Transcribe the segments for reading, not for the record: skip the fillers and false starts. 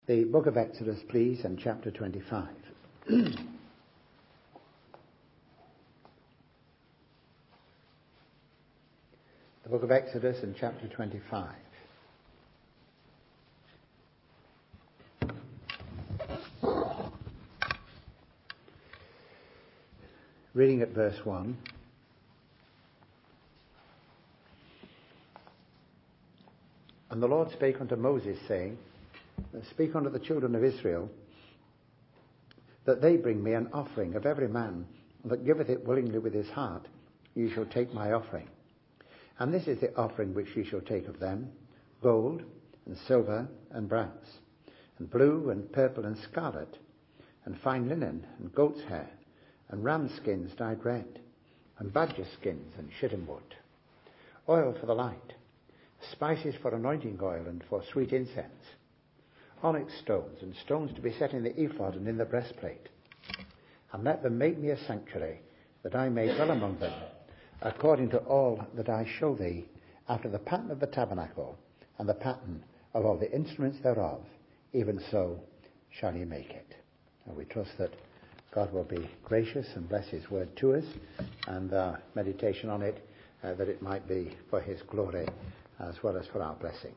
The book of Exodus, please, and chapter 25. The book of Exodus and chapter 25. Reading at verse 1. And the Lord spake unto Moses, saying, Speak unto the children of Israel, that they bring me an offering of every man that giveth it willingly with his heart. Ye shall take my offering. And this is the offering which ye shall take of them: gold, and silver, and brass, and blue, and purple, and scarlet, and fine linen, and goat's hair, and ram skins dyed red, and badger skins, and shittim wood, oil for the light, spices for anointing oil, and for sweet incense, onyx stones, and stones to be set in the ephod and in the breastplate. And let them make me a sanctuary, that I may dwell among them, according to all that I show thee, after the pattern of the tabernacle, and the pattern of all the instruments thereof, even so shall ye make it. And we trust that God will be gracious and bless his word to us, and meditation on it, that it might be for his glory as well as for our blessing.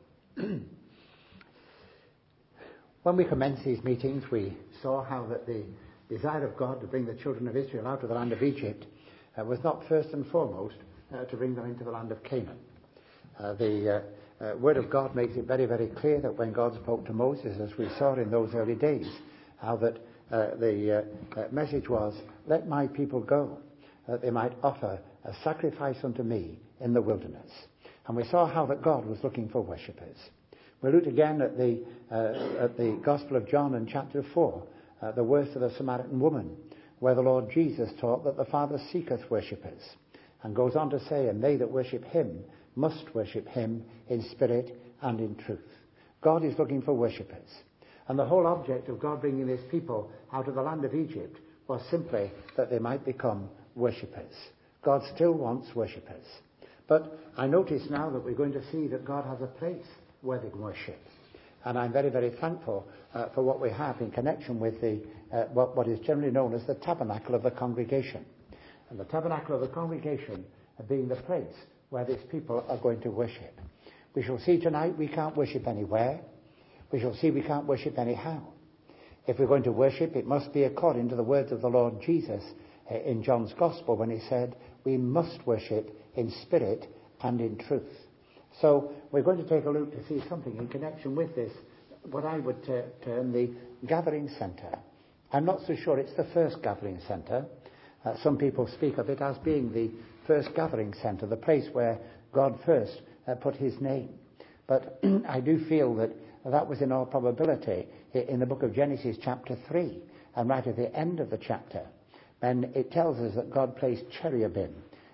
When we commenced these meetings, we saw how that the desire of God to bring the children of Israel out of the land of Egypt was not first and foremost to bring them into the land of Canaan. The Word of God makes it very, very clear that when God spoke to Moses, as we saw in those early days, how that the message was, let my people go, that they might offer a sacrifice unto me in the wilderness. And we saw how that God was looking for worshippers. We looked again at the Gospel of John in chapter 4, the words of the Samaritan woman, where the Lord Jesus taught that the Father seeketh worshippers, and goes on to say, and they that worship him must worship him in spirit and in truth. God is looking for worshippers. And the whole object of God bringing his people out of the land of Egypt was simply that they might become worshippers. God still wants worshippers. But I notice now that we're going to see that God has a place where they can worship. And I'm very, very thankful for what we have in connection with the what is generally known as the tabernacle of the congregation. And the tabernacle of the congregation being the place where these people are going to worship. We shall see tonight we can't worship anywhere. We shall see we can't worship anyhow. If we're going to worship, it must be according to the words of the Lord Jesus in John's Gospel, when he said, we must worship in spirit and in truth. So we're going to take a look to see something in connection with this, what I would term the gathering centre. I'm not so sure it's the first gathering centre. Some people speak of it as being the first gathering centre, the place where God first put his name. But I do feel that was in all probability in the book of Genesis chapter 3, and right at the end of the chapter. And it tells us that God placed cherubim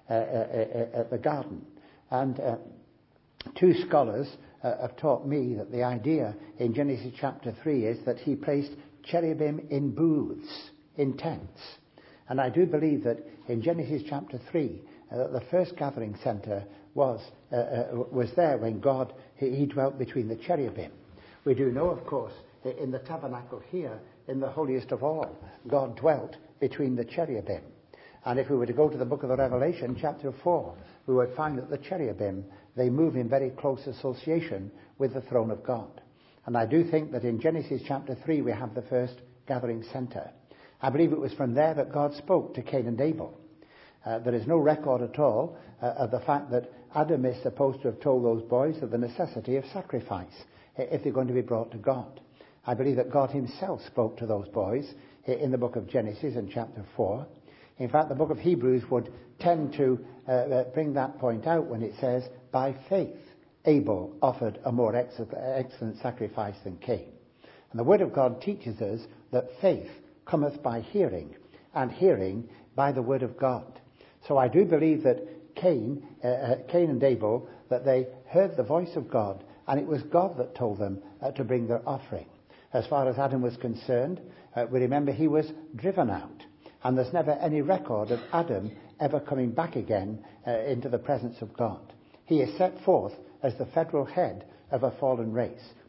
at the garden. And two scholars have taught me that the idea in Genesis chapter 3 is that he placed cherubim in booths, in tents. And I do believe that in Genesis chapter 3, the first gathering centre was there when God, he dwelt between the cherubim. We do know, of course, in the tabernacle here, in the holiest of all, God dwelt between the cherubim. And if we were to go to the book of the Revelation, chapter 4, we would find that the cherubim, they move in very close association with the throne of God. And I do think that in Genesis chapter 3, we have the first gathering centre. I believe it was from there that God spoke to Cain and Abel. There is no record at all of the fact that Adam is supposed to have told those boys of the necessity of sacrifice if they're going to be brought to God. I believe that God himself spoke to those boys in the book of Genesis in chapter 4. In fact, the book of Hebrews would tend to bring that point out when it says, by faith, Abel offered a more excellent sacrifice than Cain. And the Word of God teaches us that faith cometh by hearing, and hearing by the Word of God. So I do believe that Cain and Abel, that they heard the voice of God, and it was God that told them to bring their offering. As far as Adam was concerned, we remember he was driven out. And there's never any record of Adam ever coming back again into the presence of God. He is set forth as the federal head of a fallen race.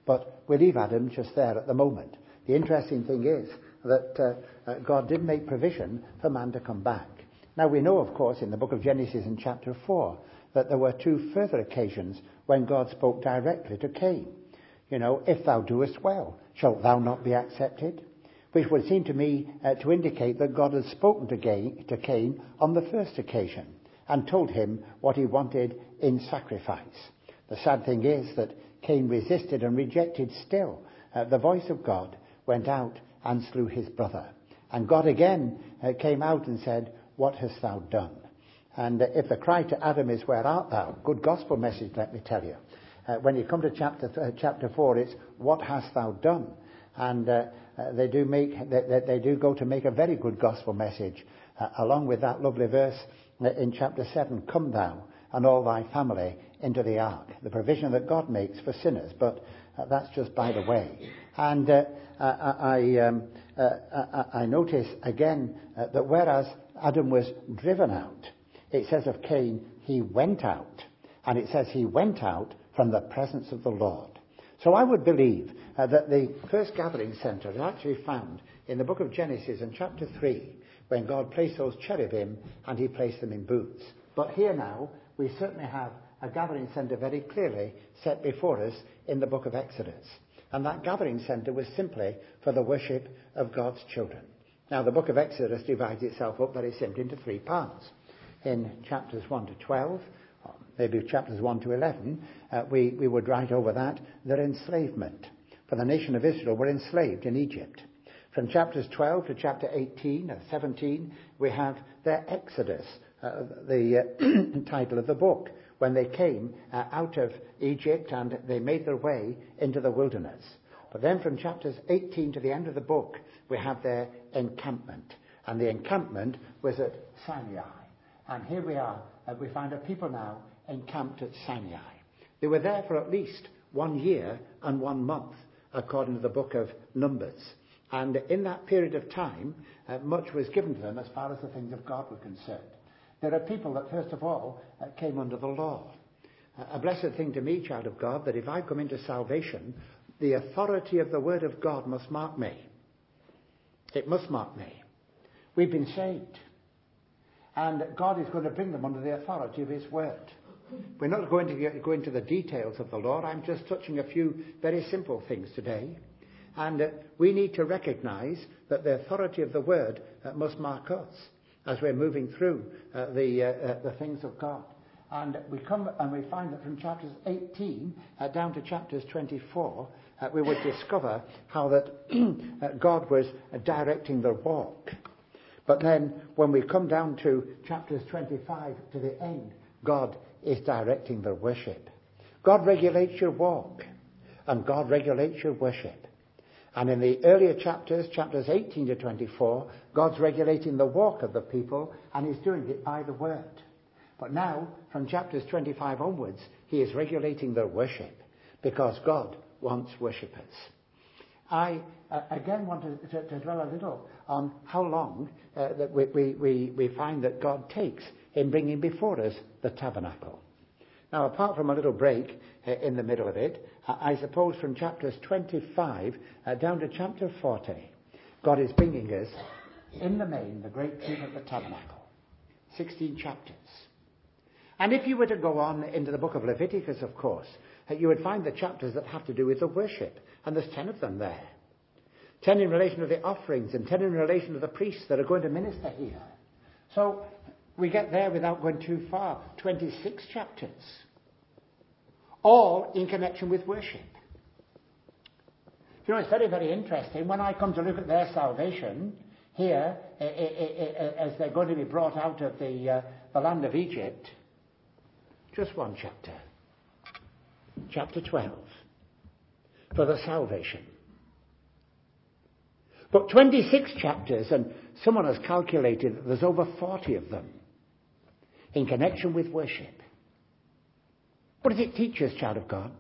But we leave Adam just there at the moment. The interesting thing is that God did make provision for man to come back. Now we know, of course, in the book of Genesis in chapter 4, that there were 2 further occasions when God spoke directly to Cain. You know, if thou doest well, shalt thou not be accepted? Which would seem to me to indicate that God had spoken to Cain on the first occasion and told him what he wanted in sacrifice. The sad thing is that Cain resisted and rejected still. The voice of God went out and slew his brother. And God again came out and said, what hast thou done? And if the cry to Adam is, where art thou? Good gospel message, let me tell you. When you come to chapter 4, it's, what hast thou done? And they do go to make a very good gospel message, along with that lovely verse in chapter 7, come thou and all thy family into the ark. The provision that God makes for sinners, but that's just by the way. And I notice again that whereas Adam was driven out, it says of Cain, he went out. And it says he went out from the presence of the Lord. So I would believe that the first gathering centre is actually found in the book of Genesis in chapter 3, when God placed those cherubim and he placed them in booths. But here now, we certainly have a gathering centre very clearly set before us in the book of Exodus. And that gathering centre was simply for the worship of God's children. Now, the book of Exodus divides itself up very simply into 3 parts. In chapters 1 to 12, or maybe chapters 1 to 11, we would write over that their enslavement. For the nation of Israel were enslaved in Egypt. From chapters 12 to chapter 18 or 17, we have their Exodus, the title of the book, when they came out of Egypt and they made their way into the wilderness. But then from chapters 18 to the end of the book, we have their encampment. And the encampment was at Sinai. And here we are, we find a people now encamped at Sinai. They were there for at least 1 year and 1 month, according to the book of Numbers. And in that period of time, much was given to them as far as the things of God were concerned. There are people that, first of all, came under the law. A blessed thing to me, child of God, that if I come into salvation, the authority of the Word of God must mark me. It must mark me. We've been saved. And God is going to bring them under the authority of His Word. We're not going to go into the details of the law. I'm just touching a few very simple things today. And we need to recognize that the authority of the Word must mark us as we're moving through the things of God. And we come and we find that from chapters 18 down to chapters 24, we would discover how that God was directing their walk. But then when we come down to chapters 25 to the end, God is directing their worship. God regulates your walk, and God regulates your worship. And in the earlier chapters 18 to 24, God's regulating the walk of the people, and He's doing it by the Word. But now, from chapters 25 onwards, He is regulating their worship, because God wants worshippers. I again want to dwell a little on how long that we find that God takes in bringing before us the tabernacle. Now, apart from a little break in the middle of it, I suppose from chapters 25 down to chapter 40, God is bringing us, in the main, the great truth of the tabernacle. 16 chapters. And if you were to go on into the book of Leviticus, of course, you would find the chapters that have to do with the worship. And there's 10 of them there. 10 in relation to the offerings and 10 in relation to the priests that are going to minister here. So we get there without going too far. 26 chapters. All in connection with worship. You know, it's very, very interesting. When I come to look at their salvation here, as they're going to be brought out of the land of Egypt, just one chapter. Chapter 12. For the salvation. But 26 chapters, and someone has calculated that there's over 40 of them in connection with worship. What does it teach us, child of God?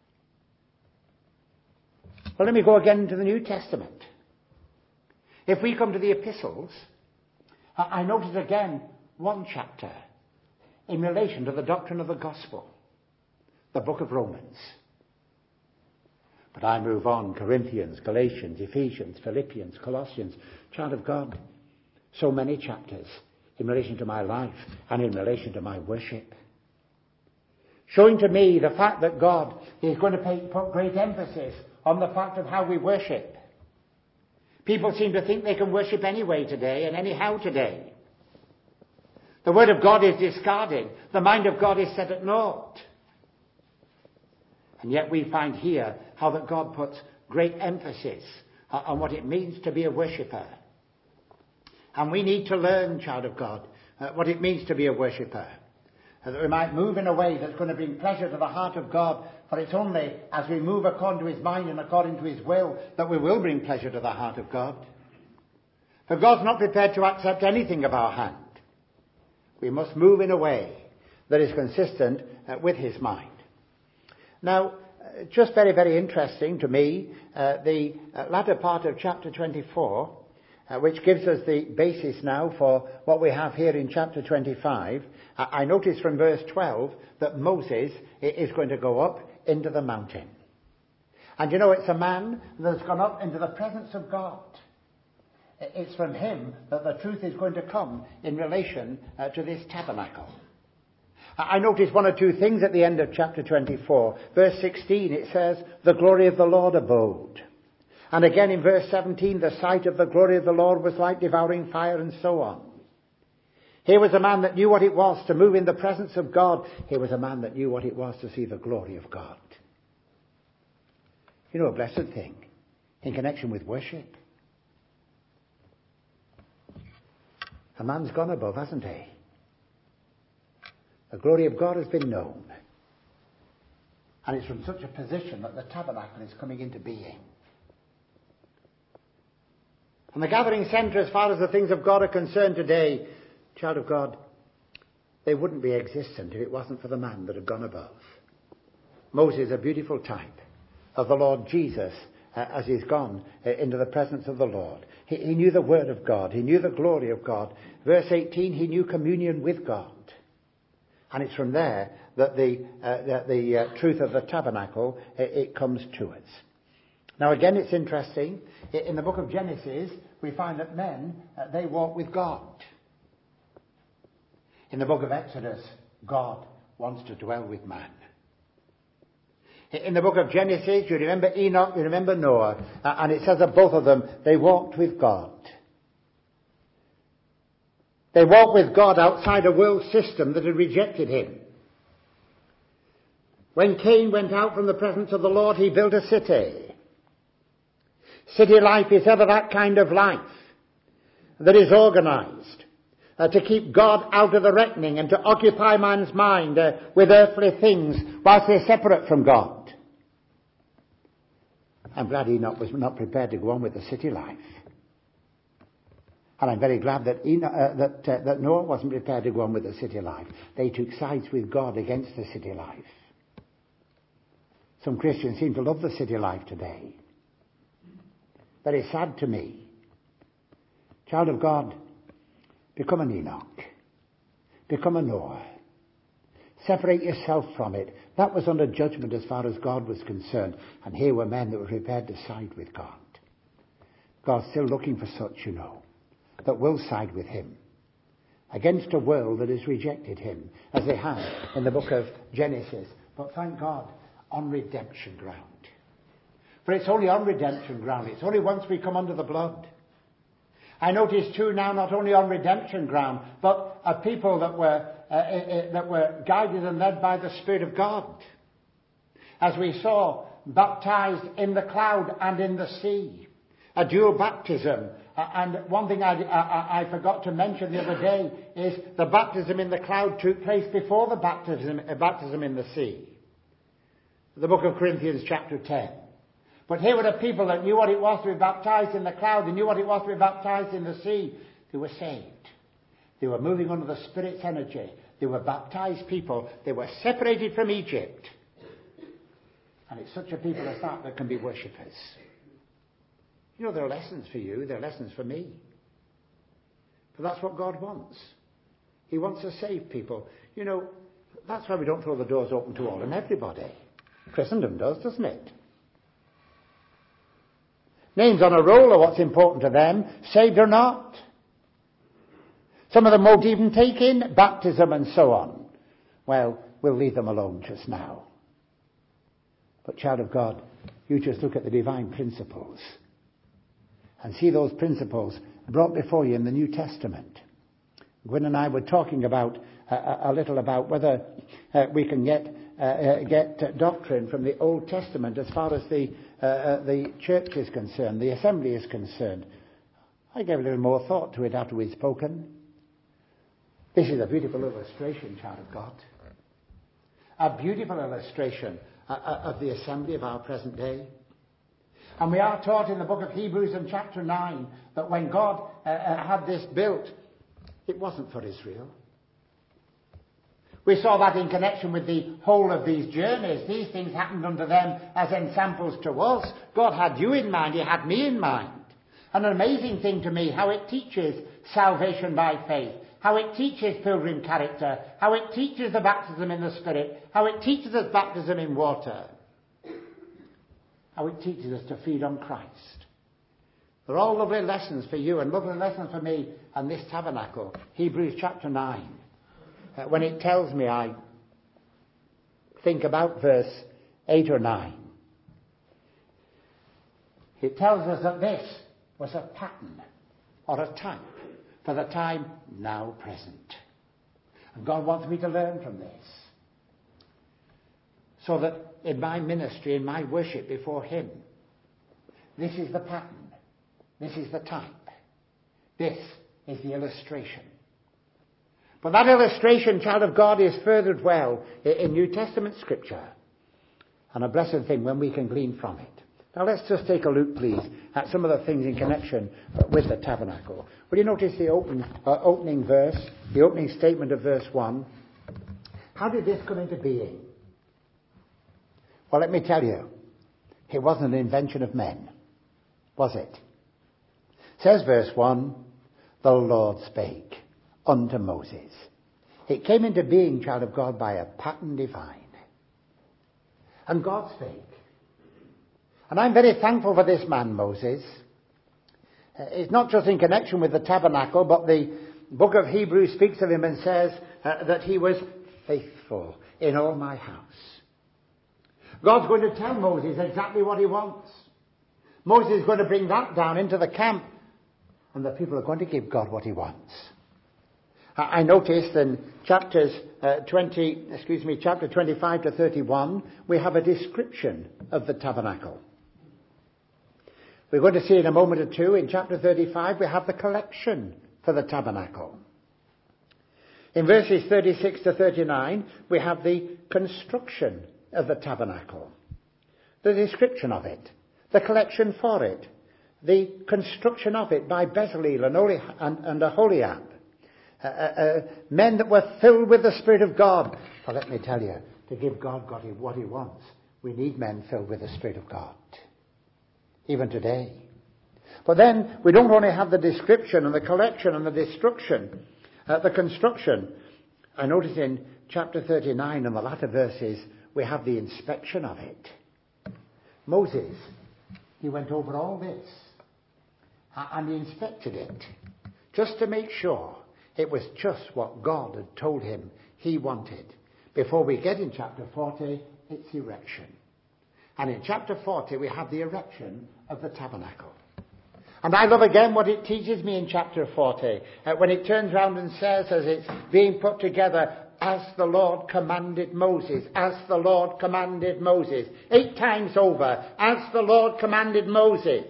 Well, let me go again to the New Testament. If we come to the epistles, I notice again one chapter in relation to the doctrine of the gospel, the book of Romans. But I move on, Corinthians, Galatians, Ephesians, Philippians, Colossians, child of God, so many chapters in relation to my life and in relation to my worship. Showing to me the fact that God is going to put great emphasis on the fact of how we worship. People seem to think they can worship anyway today and anyhow today. The word of God is discarded. The mind of God is set at naught. And yet we find here how that God puts great emphasis on what it means to be a worshipper. And we need to learn, child of God, what it means to be a worshipper. That we might move in a way that's going to bring pleasure to the heart of God. For it's only as we move according to his mind and according to his will that we will bring pleasure to the heart of God. For God's not prepared to accept anything of our hand. We must move in a way that is consistent with his mind. Now, just very, very interesting to me, the latter part of chapter 24, which gives us the basis now for what we have here in chapter 25. I notice from verse 12 that Moses is going to go up into the mountain. And you know, it's a man that's gone up into the presence of God. It's from him that the truth is going to come in relation to this tabernacle. I notice one or two things at the end of chapter 24. Verse 16, it says, the glory of the Lord abode. And again in verse 17, the sight of the glory of the Lord was like devouring fire, and so on. Here was a man that knew what it was to move in the presence of God. Here was a man that knew what it was to see the glory of God. You know, a blessed thing in connection with worship. A man's gone above, hasn't he? The glory of God has been known. And it's from such a position that the tabernacle is coming into being. And the gathering centre, as far as the things of God are concerned today, child of God, they wouldn't be existent if it wasn't for the man that had gone above. Moses, a beautiful type of the Lord Jesus as he's gone into the presence of the Lord. He knew the word of God. He knew the glory of God. Verse 18, he knew communion with God. And it's from there that the truth of the tabernacle, it comes to us. Now again, it's interesting. In the book of Genesis, we find that men, they walk with God. In the book of Exodus, God wants to dwell with man. In the book of Genesis, you remember Enoch, you remember Noah, and it says of both of them, they walked with God. They walked with God outside a world system that had rejected him. When Cain went out from the presence of the Lord, he built a city. City life is ever that kind of life that is organized to keep God out of the reckoning and to occupy man's mind with earthly things whilst they're separate from God. I'm glad Enoch was not prepared to go on with the city life. And I'm very glad that that Noah wasn't prepared to go on with the city life. They took sides with God against the city life. Some Christians seem to love the city life today. Very sad to me. Child of God, become an Enoch. Become a Noah. Separate yourself from it. That was under judgment as far as God was concerned. And here were men that were prepared to side with God. God's still looking for such, you know, that will side with him against a world that has rejected him, as they have in the book of Genesis. But thank God, on redemption ground. For it's only on redemption ground. It's only once we come under the blood. I notice too now, not only on redemption ground, but a people that were guided and led by the Spirit of God. As we saw, baptized in the cloud and in the sea. A dual baptism. And one thing I forgot to mention the other day is the baptism in the cloud took place before the baptism in the sea. The book of Corinthians chapter 10. But here were the people that knew what it was to be baptized in the cloud. They knew what it was to be baptized in the sea. They were saved. They were moving under the Spirit's energy. They were baptized people. They were separated from Egypt. And it's such a people as that can be worshippers. You know, there are lessons for you. There are lessons for me. But that's what God wants. He wants to save people. You know, that's why we don't throw the doors open to all and everybody. Christendom does, doesn't it? Names on a roll are what's important to them, saved or not. Some of them won't even take in baptism and so on. Well, we'll leave them alone just now. But child of God, you just look at the divine principles and see those principles brought before you in the New Testament. Gwen and I were talking about a little about whether we can get doctrine from the Old Testament as far as the church is concerned, the assembly is concerned. I gave a little more thought to it after we'd spoken. This is a beautiful illustration, child of God. A beautiful illustration of the assembly of our present day. And we are taught in the book of Hebrews in chapter 9 that when God had this built, it wasn't for Israel. We saw that in connection with the whole of these journeys. These things happened unto them as ensamples to us. God had you in mind. He had me in mind. And an amazing thing to me, how it teaches salvation by faith. How it teaches pilgrim character. How it teaches the baptism in the Spirit. How it teaches us baptism in water. How it teaches us to feed on Christ. They're all lovely lessons for you and lovely lessons for me and this tabernacle. Hebrews chapter 9. When it tells me, I think about verse 8 or 9. It tells us that this was a pattern or a type for the time now present. And God wants me to learn from this. So that in my ministry, in my worship before Him, this is the pattern. This is the type. This is the illustration. But that illustration, child of God, is furthered well in New Testament scripture. And a blessed thing when we can glean from it. Now let's just take a look, please, at some of the things in connection with the tabernacle. Will you notice the opening verse, the opening statement of verse 1? How did this come into being? Well, let me tell you, it wasn't an invention of men, was it? Says verse 1, the Lord spake unto Moses. It came into being, child of God, by a pattern divine. And God spake. And I'm very thankful for this man, Moses. It's not just in connection with the tabernacle, but the book of Hebrews speaks of him and says that he was faithful in all my house. God's going to tell Moses exactly what he wants. Moses is going to bring that down into the camp, and the people are going to give God what he wants. I noticed in chapter 25 to 31, we have a description of the tabernacle. We're going to see in a moment or two, in chapter 35, we have the collection for the tabernacle. In verses 36 to 39, we have the construction of the tabernacle, the description of it, the collection for it, the construction of it by Bezalel and Aholiab, men that were filled with the Spirit of God. Well, let me tell you, to give God what he wants, we need men filled with the Spirit of God, even today. But then we don't only have the description and the collection and the destruction, the construction. I notice in chapter 39 and the latter verses, we have the inspection of it. Moses, he went over all this and he inspected it just to make sure it was just what God had told him he wanted. Before we get in chapter 40, it's erection. And in chapter 40, we have the erection of the tabernacle. And I love again what it teaches me in chapter 40, when it turns round and says, as it's being put together, as the Lord commanded Moses, as the Lord commanded Moses. 8 times over, as the Lord commanded Moses.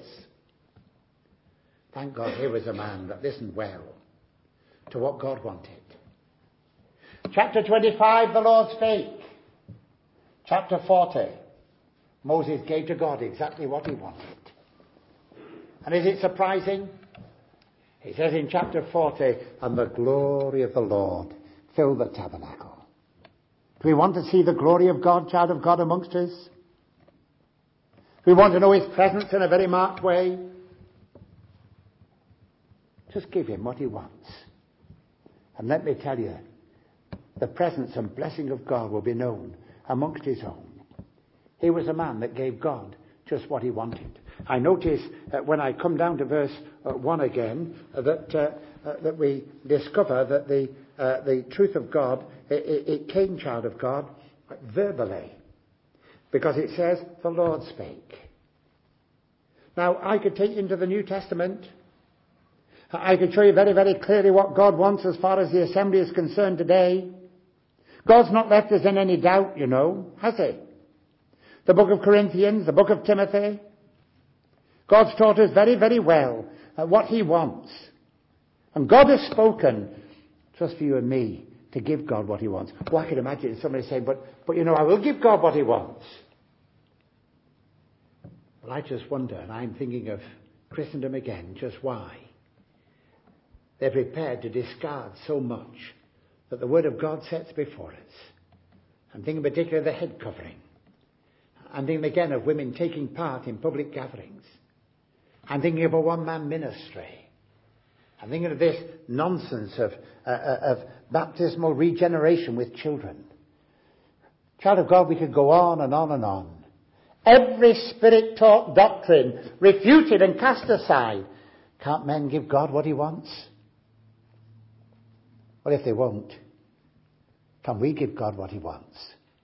Thank God here was a man that listened well to what God wanted. Chapter 25, the Lord spake. Chapter 40, Moses gave to God exactly what he wanted. And is it surprising? He says in chapter 40, and the glory of the Lord filled the tabernacle. Do we want to see the glory of God, child of God, amongst us? We want to know his presence in a very marked way. Just give him what he wants. And let me tell you, the presence and blessing of God will be known amongst his own. He was a man that gave God just what he wanted. I notice when I come down to verse 1 again that we discover that the truth of God, it came, child of God, verbally. Because it says, the Lord spake. Now, I could take you into the New Testament. I could show you very, very clearly what God wants as far as the assembly is concerned today. God's not left us in any doubt, you know, has he? The book of Corinthians, the book of Timothy. God's taught us very, very well what he wants. And God has spoken just for you and me to give God what he wants. Well, I can imagine somebody saying, but you know, I will give God what he wants. Well, I just wonder, and I'm thinking of Christendom again, just why they're prepared to discard so much that the Word of God sets before us. I'm thinking particularly of the head covering. I'm thinking again of women taking part in public gatherings. I'm thinking of a one-man ministry. I'm thinking of this nonsense of baptismal regeneration with children. Child of God, we could go on and on and on. Every Spirit-taught doctrine refuted and cast aside. Can't men give God what he wants? Well, if they won't, can we give God what he wants?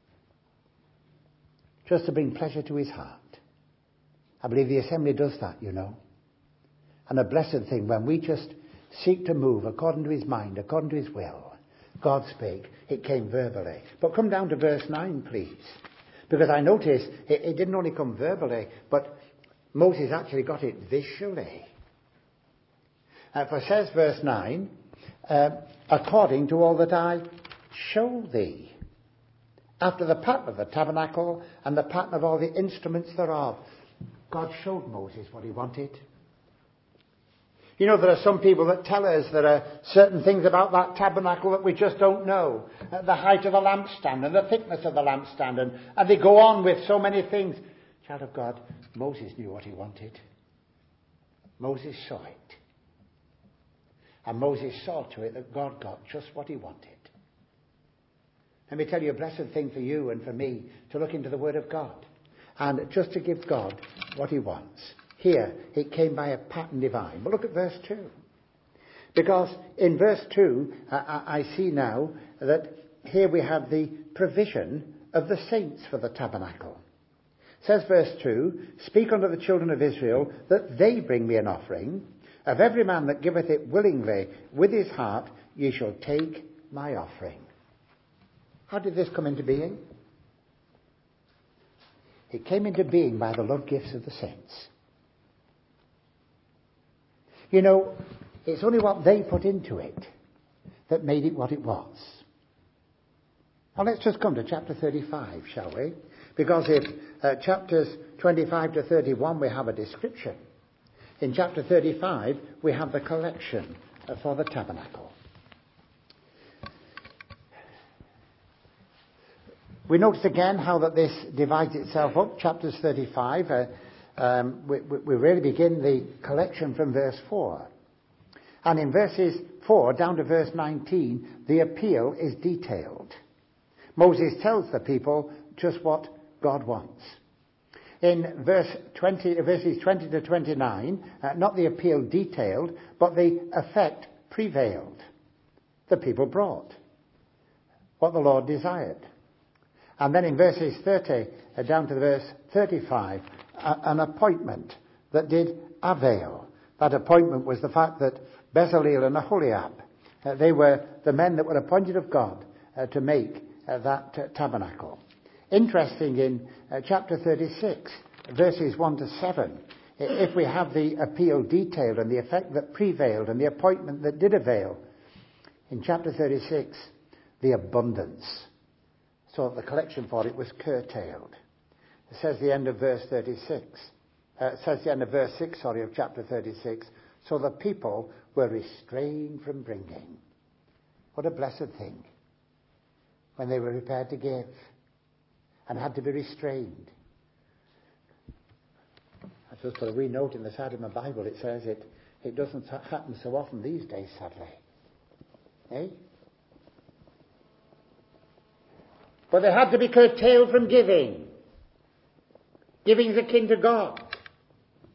Just to bring pleasure to his heart. I believe the assembly does that, you know. And a blessed thing when we just seek to move according to his mind, according to his will. God spake, it came verbally. But come down to verse 9, please. Because I notice it didn't only come verbally, but Moses actually got it visually. For it says, verse 9, according to all that I show thee, after the pattern of the tabernacle and the pattern of all the instruments thereof. God showed Moses what he wanted. You know, there are some people that tell us there are certain things about that tabernacle that we just don't know. The height of the lampstand and the thickness of the lampstand. And they go on with so many things. Child of God, Moses knew what he wanted. Moses saw it. And Moses saw to it that God got just what he wanted. Let me tell you a blessed thing for you and for me to look into the Word of God. And just to give God what he wants. Here, it came by a pattern divine. But look at verse 2. Because in verse 2, I see now that here we have the provision of the saints for the tabernacle. It says verse 2, speak unto the children of Israel that they bring me an offering. Of every man that giveth it willingly with his heart, ye shall take my offering. How did this come into being? It came into being by the love gifts of the saints. You know, it's only what they put into it that made it what it was. Now let's just come to chapter 35, shall we? Because if chapters 25 to 31 we have a description, in chapter 35 we have the collection for the tabernacle. We notice again how that this divides itself up. Chapters 35, we really begin the collection from verse 4. And in verses 4 down to verse 19, the appeal is detailed. Moses tells the people just what God wants. In verses 20 to 29, not the appeal detailed, but the effect prevailed. The people brought what the Lord desired. And then in verses 30 down to verse 35, an appointment that did avail. That appointment was the fact that Bezalel and Aholiab, they were the men that were appointed of God to make that tabernacle. Interesting, in chapter 36, verses 1 to 7, if we have the appeal detailed and the effect that prevailed and the appointment that did avail, in chapter 36, the abundance. So the collection for it was curtailed. It says the end of verse 36. It says the end of verse 6, of chapter 36. So the people were restrained from bringing. What a blessed thing. When they were prepared to give and had to be restrained. I just put a wee note in the side of my Bible. It says it doesn't happen so often these days, sadly. Eh? But they had to be curtailed from giving. Giving is akin to God.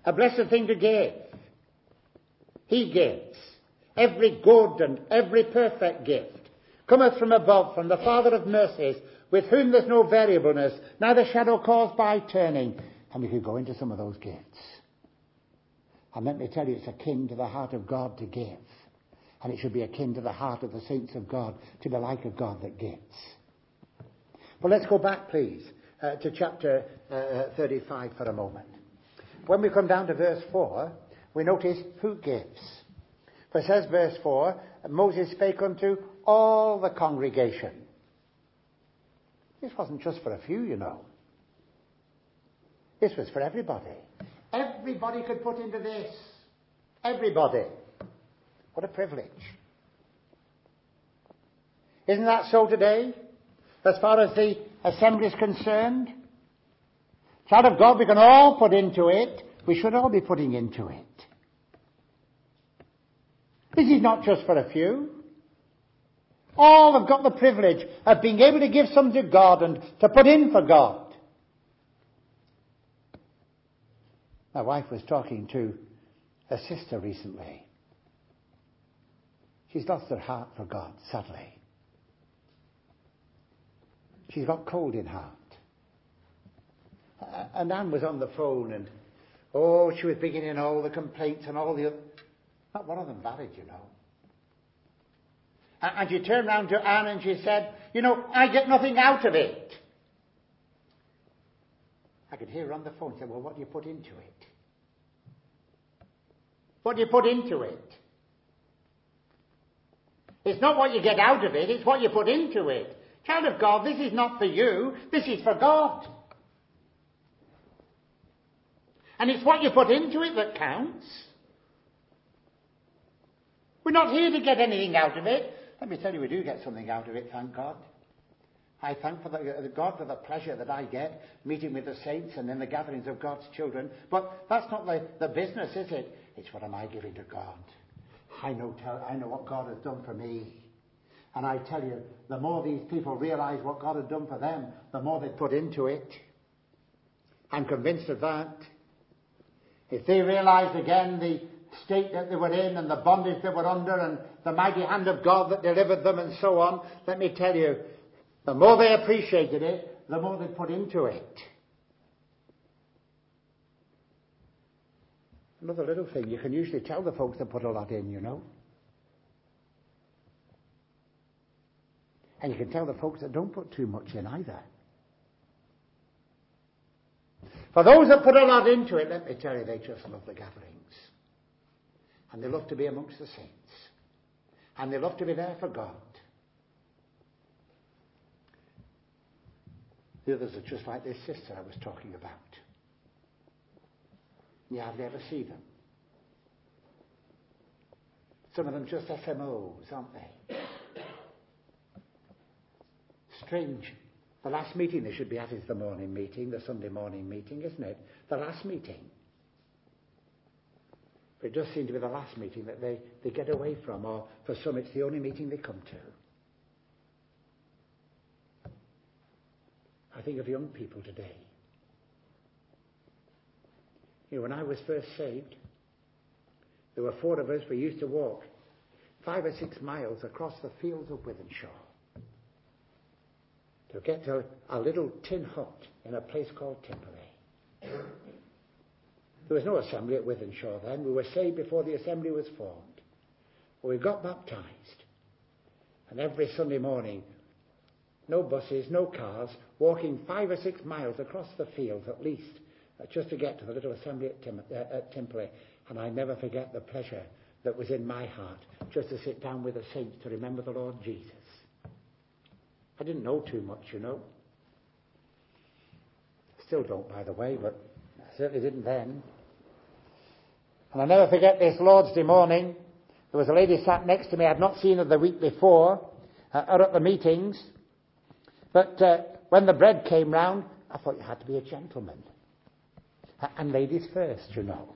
a blessed thing to give. He gives. Every good and every perfect gift cometh from above, from the Father of mercies, with whom there's no variableness, neither shadow caused by turning. And we could go into some of those gifts. And let me tell you, it's akin to the heart of God to give. And it should be akin to the heart of the saints of God to be like a God that gives. But let's go back, please, to chapter 35 for a moment. When we come down to verse 4, we notice who gives. For it says, verse 4, Moses spake unto all the congregation. This wasn't just for a few, you know. This was for everybody. Everybody could put into this. Everybody. What a privilege. Isn't that so today? As far as the assembly is concerned? Child of God, we can all put into it. We should all be putting into it. This is not just for a few. All have got the privilege of being able to give some to God and to put in for God. My wife was talking to a sister recently. She's lost her heart for God, sadly. She's got cold in heart. And Anne was on the phone and, she was bringing in all the complaints and all the other. Not one of them valid, you know. And she turned round to Anne and she said, I get nothing out of it. I could hear her on the phone say, well, what do you put into it? What do you put into it? It's not what you get out of it, it's what you put into it. Child of God, this is not for you, this is for God. And it's what you put into it that counts. We're not here to get anything out of it. Let me tell you, we do get something out of it, thank God. I thank for God for the pleasure that I get meeting with the saints and in the gatherings of God's children. But that's not the business, is it? It's what am I giving to God? I know what God has done for me. And I tell you, the more these people realize what God has done for them, the more they put into it. I'm convinced of that. If they realized again the state that they were in and the bondage they were under and the mighty hand of God that delivered them and so on, let me tell you, the more they appreciated it, the more they put into it. Another little thing, you can usually tell the folks that put a lot in, you know. And you can tell the folks that don't put too much in either. For those that put a lot into it, let me tell you, they just love the gatherings. And they love to be amongst the saints. And they love to be there for God. The others are just like this sister I was talking about. You hardly ever see them. Some of them just FMOs, aren't they? Strange. The last meeting they should be at is the morning meeting, the Sunday morning meeting, isn't it? The last meeting. But it does seem to be the last meeting that they get away from, or for some it's the only meeting they come to. I think of young people today. When I was first saved, there were 4 of us. We used to walk 5 or 6 miles across the fields of Wythenshawe to get to a little tin hut in a place called Timperley. There was no assembly at Wythenshawe then. We were saved before the assembly was formed. But we got baptised. And every Sunday morning, no buses, no cars, walking 5 or 6 miles across the fields at least, just to get to the little assembly at Timperley. And I never forget the pleasure that was in my heart just to sit down with the saints to remember the Lord Jesus. I didn't know too much, you know. Still don't, by the way, but I certainly didn't then. And I'll never forget this Lord's Day morning. There was a lady sat next to me. I'd not seen her the week before, or at the meetings. But when the bread came round, I thought you had to be a gentleman. And ladies first, you know.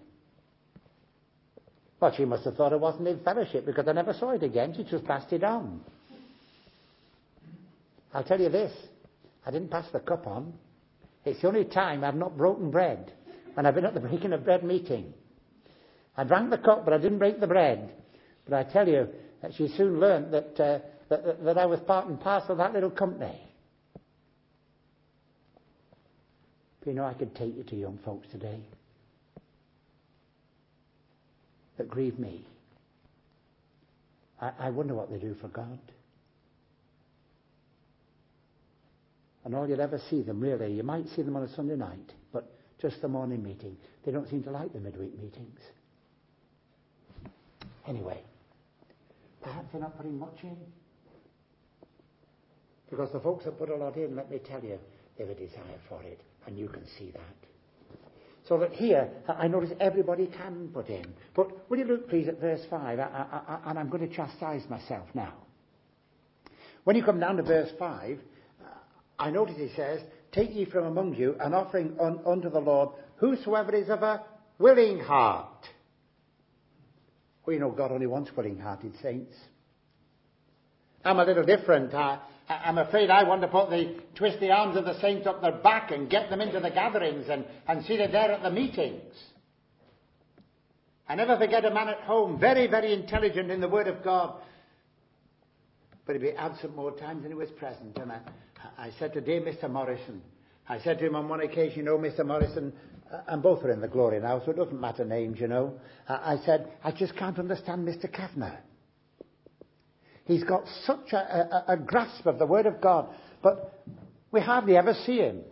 Well, she must have thought I wasn't in fellowship because I never saw it again. She just passed it on. I'll tell you this. I didn't pass the cup on. It's the only time I've not broken bread And I've been at the breaking of bread meeting. I drank the cup, but I didn't break the bread. But I tell you, she soon learned that I was part and parcel of that little company. But you know, I could take you to young folks today that grieve me. I wonder what they do for God. And all you'll ever see them, really, you might see them on a Sunday night, but just the morning meeting. They don't seem to like the midweek meetings. Anyway, perhaps they're not putting much in. Because the folks that put a lot in, let me tell you, they have a desire for it, and you can see that. So that here, I notice everybody can put in. But will you look, please, at verse 5, and I'm going to chastise myself now. When you come down to verse 5, I notice he says, take ye from among you an offering unto the Lord, whosoever is of a willing heart. Well, you know, God only wants willing-hearted saints. I'm a little different. I'm afraid I want to twist the arms of the saints up their back and get them into the gatherings and see that they're at the meetings. I never forget a man at home, very, very intelligent in the Word of God, but he'd be absent more times than he was present. And I said to dear Mr. Morrison, I said to him on one occasion, you know, Mr. Morrison, and both are in the glory now, so it doesn't matter names, you know. I said, I just can't understand Mr. Kavanagh. He's got such a grasp of the Word of God, but we hardly ever see him.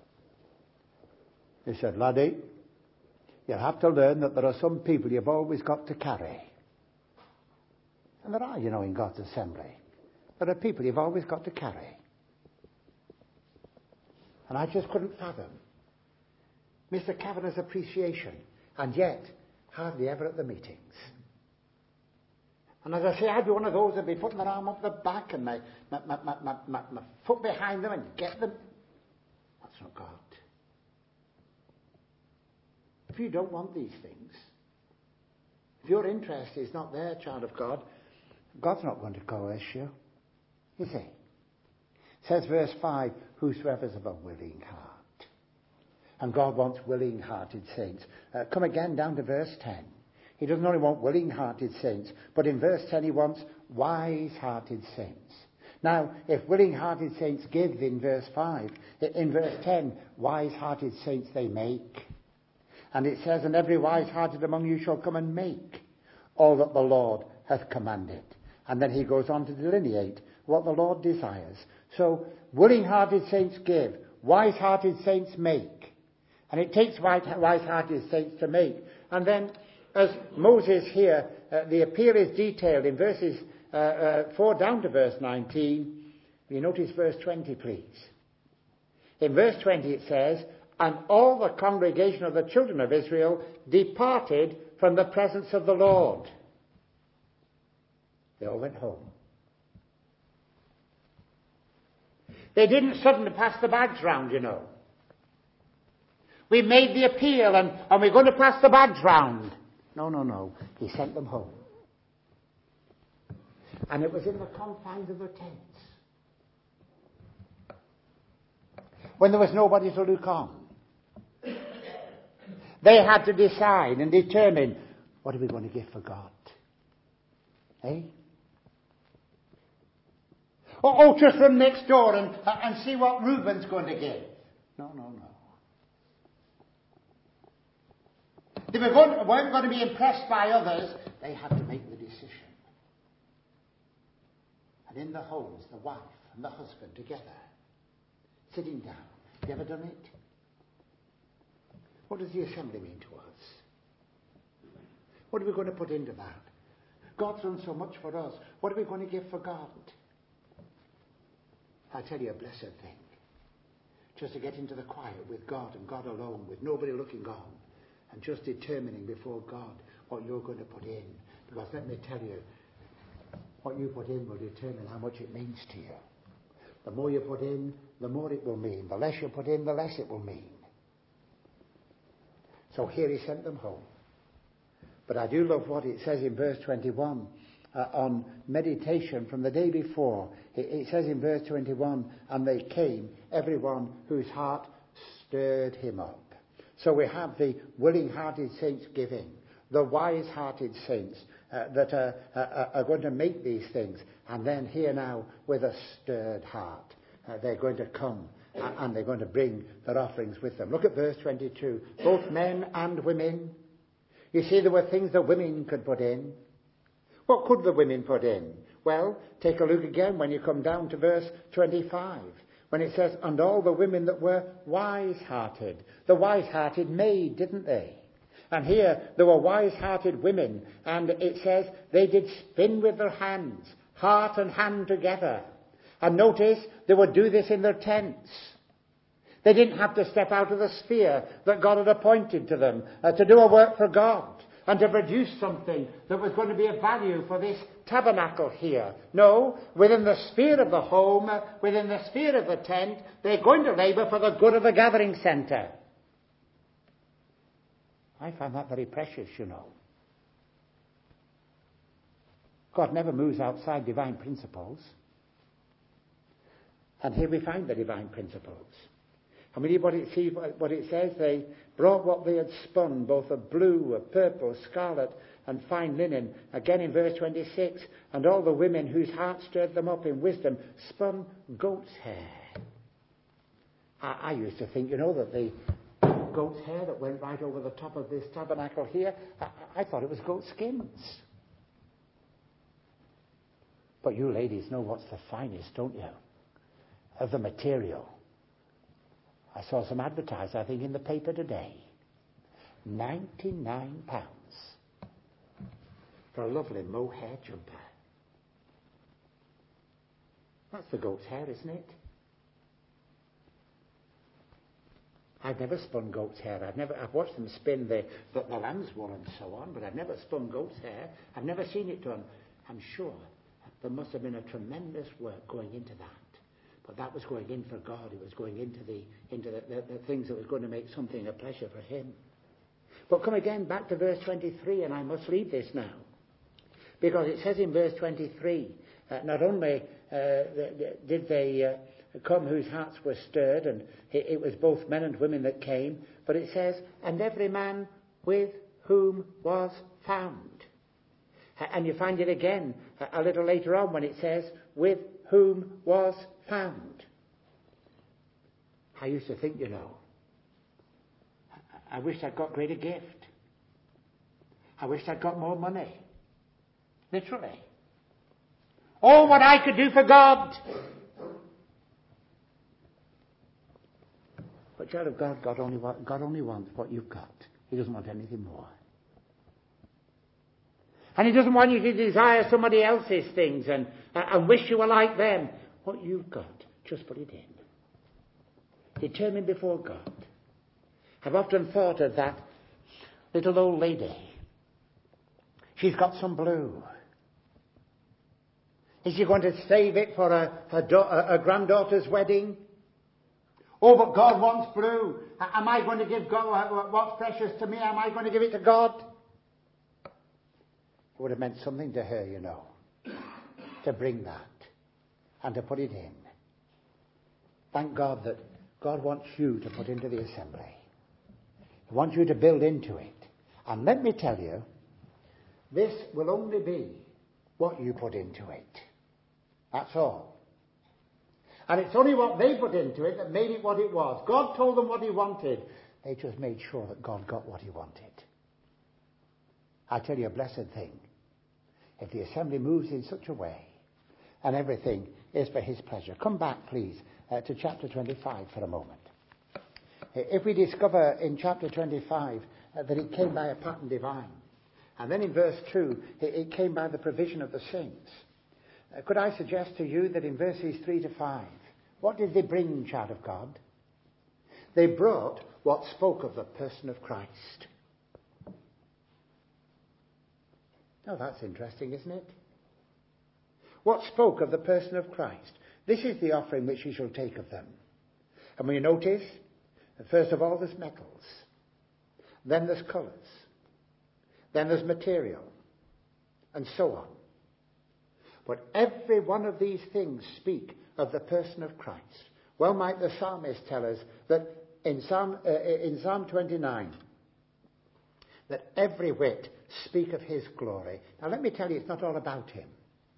He said, laddie, you'll have to learn that there are some people you've always got to carry. And there are, you know, in God's assembly. There are people you've always got to carry. And I just couldn't fathom Mr. Kavanagh's appreciation, and yet hardly ever at the meetings. And as I say, I'd be one of those that'd be putting their arm up the back and my foot behind them and get them. That's not God. If you don't want these things, if your interest is not there, child of God, God's not going to coerce you, is he? It says verse 5, whosoever's of a willing heart. And God wants willing-hearted saints. Come again down to verse 10. He doesn't only want willing-hearted saints, but in verse 10 he wants wise-hearted saints. Now, if willing-hearted saints give in verse 5, in verse 10, wise-hearted saints they make. And it says, and every wise-hearted among you shall come and make all that the Lord hath commanded. And then he goes on to delineate what the Lord desires. So, willing-hearted saints give, wise-hearted saints make. And it takes wise-hearted saints to make. And then, as Moses here, the appeal is detailed in verses 4 down to verse 19. You notice verse 20, please. In verse 20 it says, and all the congregation of the children of Israel departed from the presence of the Lord. They all went home. They didn't suddenly pass the bags round, you know. We made the appeal and we're going to pass the bags round. No. He sent them home. And it was in the confines of their tents. When there was nobody to look on. They had to decide and determine, what are we going to give for God? Eh? Oh, just run next door and see what Reuben's going to give. No. They weren't going to be impressed by others. They had to make the decision. And in the homes, the wife and the husband together, sitting down. Have you ever done it? What does the assembly mean to us? What are we going to put into that? God's done so much for us. What are we going to give for God? I tell you, a blessed thing. Just to get into the quiet with God and God alone, with nobody looking on, and just determining before God what you're going to put in. Because let me tell you, what you put in will determine how much it means to you. The more you put in, the more it will mean. The less you put in, the less it will mean. So here he sent them home. But I do love what it says in verse 21 on meditation from the day before. It says in verse 21, and they came, everyone whose heart stirred him up. So we have the willing-hearted saints giving, the wise-hearted saints that are going to make these things. And then here now, with a stirred heart, they're going to come and they're going to bring their offerings with them. Look at verse 22. Both men and women. You see, there were things the women could put in. What could the women put in? Well, take a look again when you come down to verse 25. When it says, and all the women that were wise-hearted. The wise-hearted made, didn't they? And here, there were wise-hearted women. And it says, they did spin with their hands, heart and hand together. And notice, they would do this in their tents. They didn't have to step out of the sphere that God had appointed to them to do a work for God and to produce something that was going to be of value for this tabernacle here. No, within the sphere of the home, within the sphere of the tent, they're going to labour for the good of the gathering centre. I find that very precious, you know. God never moves outside divine principles. And here we find the divine principles. I mean, what it says, they brought what they had spun, both of blue, of purple, scarlet, and fine linen. Again in verse 26, and all the women whose hearts stirred them up in wisdom spun goat's hair. I used to think, you know, that the goat's hair that went right over the top of this tabernacle here, I thought it was goat skins. But you ladies know what's the finest, don't you? Of the material. I saw some advertised, I think, in the paper today. £99 for a lovely mohair jumper. That's the goat's hair, isn't it? I've never spun goat's hair. I've watched them spin the lamb's wool and so on, but I've never spun goat's hair. I've never seen it done. I'm sure there must have been a tremendous work going into that. But that was going in for God. It was going into the things that was going to make something a pleasure for him. But come again back to verse 23, and I must leave this now. Because it says in verse 23, not only did they come whose hearts were stirred, and it was both men and women that came, but it says, and every man with whom was found. And you find it again a little later on when it says, with whom was found. I used to think, you know, I wished I'd got greater gift. I wished I'd got more money. Literally. Oh, what I could do for God. But child of God, God only wants what you've got. He doesn't want anything more. And he doesn't want you to desire somebody else's things and wish you were like them. What you've got, just put it in. Determined before God. I've often thought of that little old lady. She's got some blue. Is she going to save it for her granddaughter's wedding? Oh, but God wants blue. Am I going to give God what's precious to me? Am I going to give it to God? It would have meant something to her, you know, to bring that and to put it in. Thank God that God wants you to put into the assembly. He wants you to build into it. And let me tell you, this will only be what you put into it. That's all. And it's only what they put into it that made it what it was. God told them what he wanted. They just made sure that God got what he wanted. I tell you a blessed thing. If the assembly moves in such a way, and everything is for his pleasure. Come back, please, to chapter 25 for a moment. If we discover in chapter 25 that it came by a pattern divine, and then in verse 2, it came by the provision of the saints, could I suggest to you that in verses 3 to 5, what did they bring, child of God? They brought what spoke of the person of Christ. Now that's interesting, isn't it? What spoke of the person of Christ? This is the offering which you shall take of them. And when you notice, first of all there's metals, then there's colours, then there's material, and so on. But every one of these things speak of the person of Christ. Well might the psalmist tell us that in Psalm 29 that every whit speak of his glory. Now let me tell you, it's not all about him.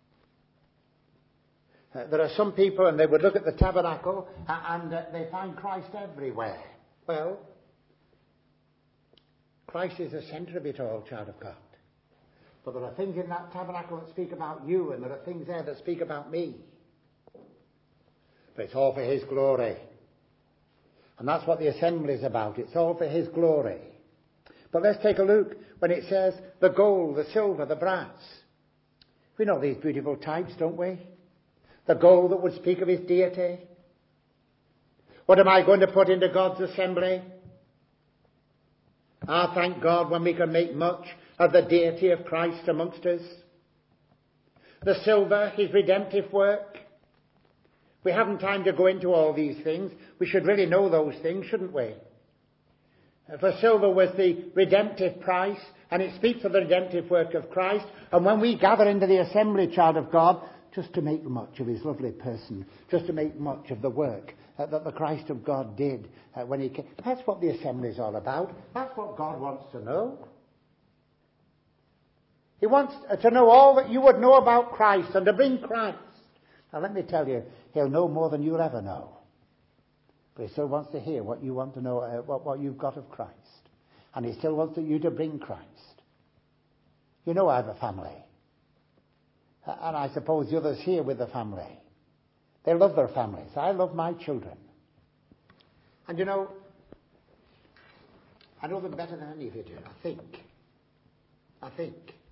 There are some people, and they would look at the tabernacle, and they find Christ everywhere. Well, Christ is the centre of it all, child of God. But there are things in that tabernacle that speak about you, and there are things there that speak about me. But it's all for his glory. And that's what the assembly is about. It's all for his glory. But let's take a look when it says the gold, the silver, the brass. We know these beautiful types, don't we? The gold that would speak of his deity. What am I going to put into God's assembly? Thank God when we can make much of the deity of Christ amongst us. The silver, his redemptive work. We haven't time to go into all these things. We should really know those things, shouldn't we? For silver was the redemptive price, and it speaks of the redemptive work of Christ. And when we gather into the assembly, child of God, just to make much of his lovely person, just to make much of the work that the Christ of God did when he came. That's what the assembly is all about. That's what God wants to know. He wants to know all that you would know about Christ and to bring Christ. Now let me tell you, he'll know more than you'll ever know. But he still wants to hear what you want to know, what you've got of Christ. And he still wants you to bring Christ. You know I have a family. And I suppose the others here with the family. They love their families. I love my children. And you know, I know them better than any of you do, I think.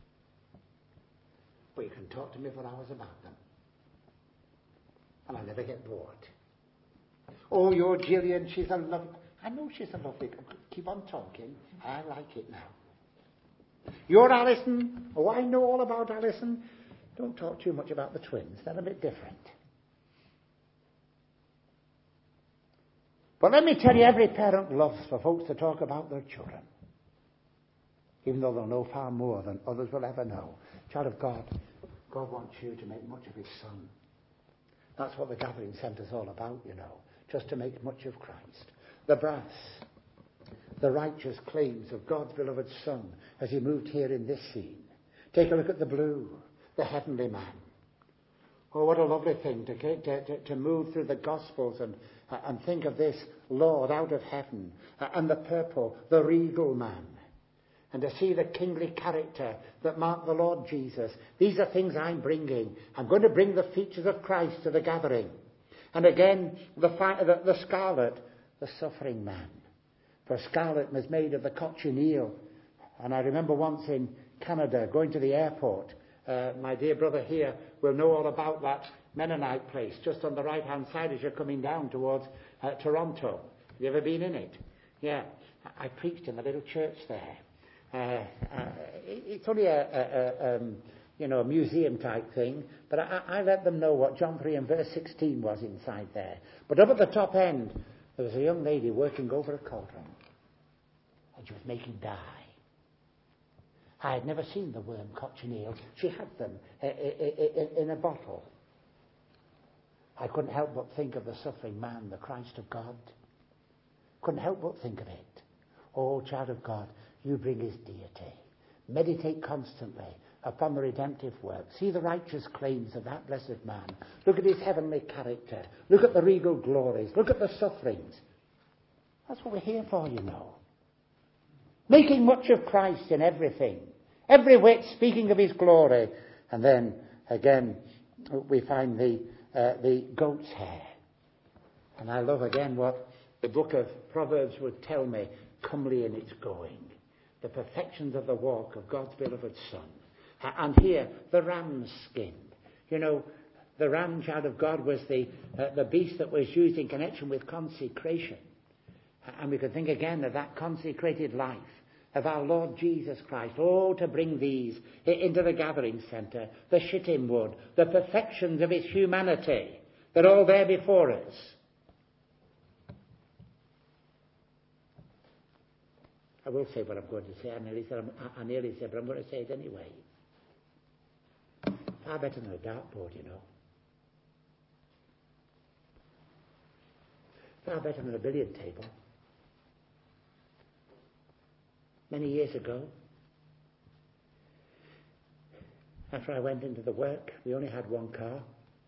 But you can talk to me for hours about them. And I never get bored. Oh, your Gillian, she's a lovely... I know she's a lovely... Keep on talking. I like it now. Your Alison. Oh, I know all about Alison. Don't talk too much about the twins. They're a bit different. But let me tell you, every parent loves for folks to talk about their children. Even though they'll know far more than others will ever know. Child of God, God wants you to make much of his Son. That's what the gathering centre's all about, you know. Just to make much of Christ. The brass, the righteous claims of God's beloved Son as he moved here in this scene. Take a look at the blue, the heavenly man. Oh, what a lovely thing to move through the Gospels and think of this Lord out of heaven. And the purple, the regal man. And to see the kingly character that marked the Lord Jesus. These are things I'm bringing. I'm going to bring the features of Christ to the gathering. And again, the scarlet, the suffering man. For scarlet was made of the cochineal. And I remember once in Canada, going to the airport, my dear brother here will know all about that Mennonite place, just on the right-hand side as you're coming down towards Toronto. Have you ever been in it? Yeah. I preached in the little church there. It's only a museum type thing, but I let them know what John 3 and verse 16 was inside there. But up at the top end, there was a young lady working over a cauldron, and she was making dye. I had never seen the worm cochineal. She had them in a bottle. I couldn't help but think of the suffering man, the Christ of God. Couldn't help but think of it. Oh, child of God, you bring his deity. Meditate constantly upon the redemptive work. See the righteous claims of that blessed man. Look at his heavenly character. Look at the regal glories. Look at the sufferings. That's what we're here for, you know. Making much of Christ in everything. Every whit speaking of his glory. And then, again, we find the goat's hair. And I love again what the book of Proverbs would tell me. Comely in its going. The perfections of the walk of God's beloved Son. And here, the ram's skin. You know, the ram, child of God, was the beast that was used in connection with consecration. And we could think again of that consecrated life of our Lord Jesus Christ. Oh, to bring these into the gathering centre. The shittim wood. The perfections of his humanity. They're all there before us. I will say what I'm going to say. I nearly said, but I'm going to say it anyway. Far better than a dartboard, you know. Far better than a billiard table. many years ago. After I went into the work, we only had one car.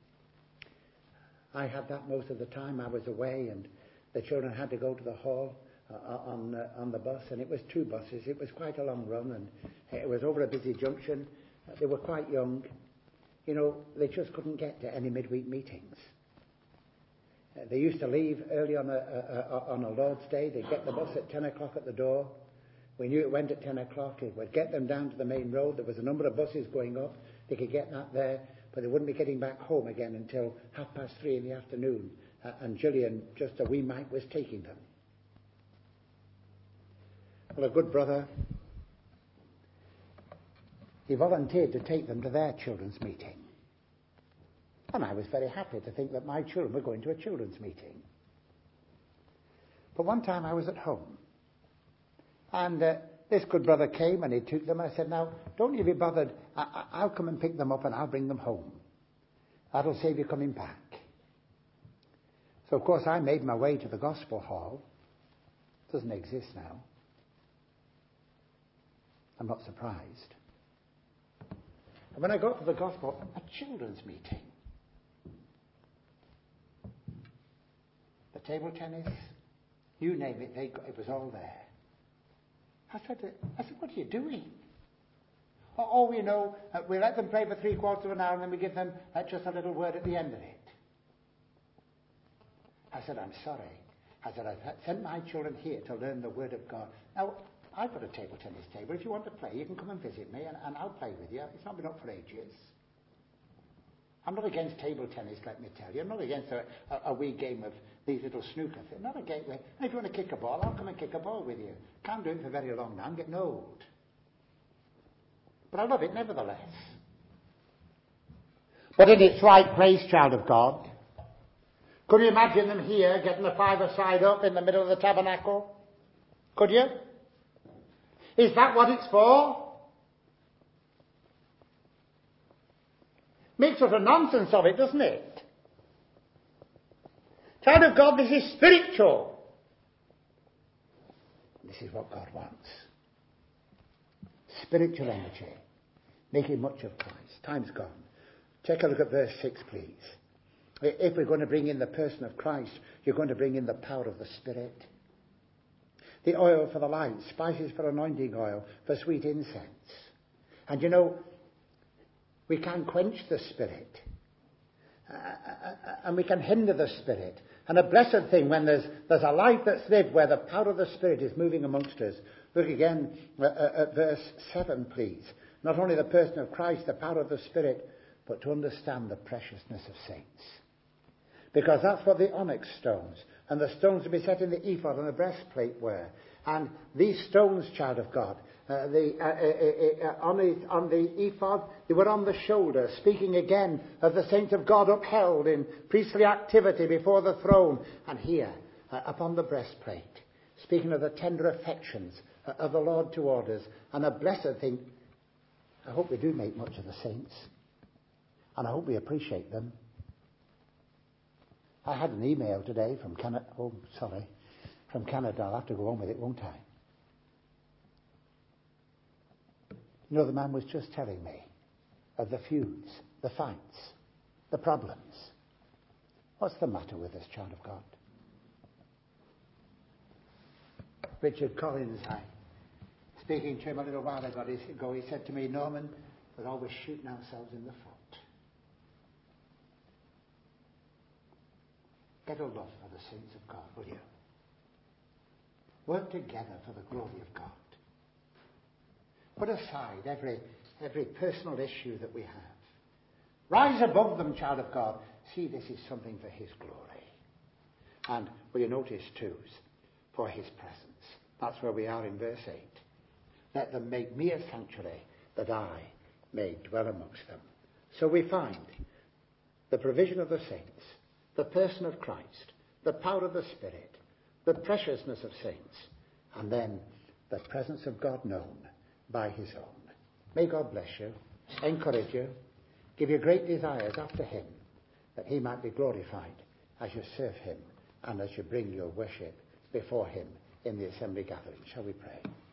I had that most of the time. I was away, and the children had to go to the hall on the bus, and it was 2 buses. It was quite a long run, and it was over a busy junction. They were quite young. You know, they just couldn't get to any midweek meetings. They used to leave early on a Lord's Day. They'd get the bus at 10 o'clock at the door. We knew it went at 10 o'clock. It would get them down to the main road. There was a number of buses going up. They could get that there, but they wouldn't be getting back home again until 3:30 in the afternoon. And Gillian, just a wee mite, was taking them. Well, a good brother, he volunteered to take them to their children's meeting. And I was very happy to think that my children were going to a children's meeting. But one time I was at home, and this good brother came and he took them. I said, now, don't you be bothered. I'll come and pick them up and I'll bring them home. That'll save you coming back. So, of course, I made my way to the gospel hall. It doesn't exist now. I'm not surprised. And when I got to the gospel, a children's meeting. The table tennis, you name it, it was all there. I said, what are you doing? Oh, you know, we let them play for 3/4 of an hour and then we give them just a little word at the end of it. I said, I'm sorry. I said, I've sent my children here to learn the Word of God. Now, I've got a table tennis table. If you want to play, you can come and visit me and I'll play with you. It's not been up for ages. I'm not against table tennis, let me tell you. I'm not against a wee game of these little snooker things. Not a gateway. If you want to kick a ball, I'll come and kick a ball with you. Can't do it for very long now. I'm getting old. But I love it nevertheless. But in its right place, child of God, could you imagine them here getting the 5-a-side up in the middle of the tabernacle? Could you? Is that what it's for? Makes sort of nonsense of it, doesn't it? Child of God, this is spiritual. This is what God wants. Spiritual energy. Making much of Christ. Time's gone. Take a look at verse 6, please. If we're going to bring in the person of Christ, you're going to bring in the power of the Spirit. The oil for the light, spices for anointing oil, for sweet incense. And you know, we can quench the Spirit. And we can hinder the Spirit. And a blessed thing when there's a life that's lived where the power of the Spirit is moving amongst us. Look again at verse 7, please. Not only the person of Christ, the power of the Spirit, but to understand the preciousness of saints. Because that's what the onyx stones and the stones to be set in the ephod and the breastplate were. And these stones, child of God, on the ephod, they were on the shoulder, speaking again of the saints of God upheld in priestly activity before the throne. And here, upon the breastplate, speaking of the tender affections of the Lord toward us. And a blessed thing, I hope we do make much of the saints. And I hope we appreciate them. I had an email today from Canada. From Canada. I'll have to go on with it, won't I? You know, the man was just telling me of the feuds, the fights, the problems. What's the matter with this child of God? Richard Collins, speaking to him a little while ago, he said to me, Norman, we're always shooting ourselves in the foot. Get a love for the saints of God, will you? Work together for the glory of God. Put aside every personal issue that we have. Rise above them, child of God. See, this is something for His glory. And will you notice too, for His presence. That's where we are in verse 8. Let them make me a sanctuary, that I may dwell amongst them. So we find the provision of the saints, the person of Christ, the power of the Spirit, the preciousness of saints, and then the presence of God known by His own. May God bless you, encourage you, give you great desires after Him, that He might be glorified as you serve Him and as you bring your worship before Him in the assembly gathering. Shall we pray?